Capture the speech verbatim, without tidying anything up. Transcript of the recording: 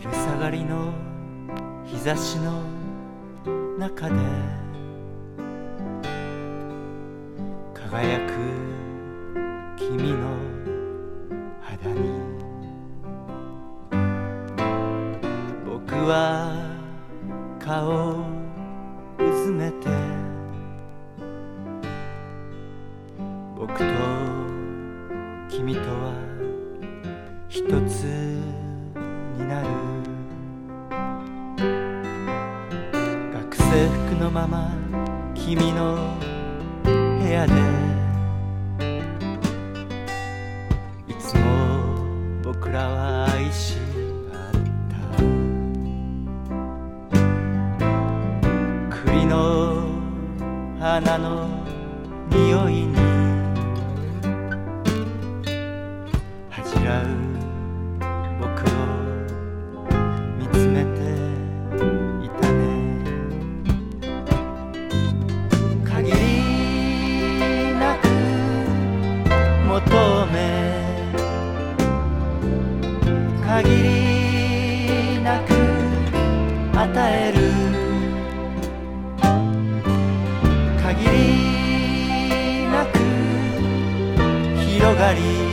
昼下がりの日差しの中で輝く君の肌に僕は顔をうずめて僕と君とは一つになる学生服のまま君の部屋でいつも僕らは愛し合った栗の花の匂いに恥じらう僕を見つめていたね限りなく求め限りなく与える限りなく広がり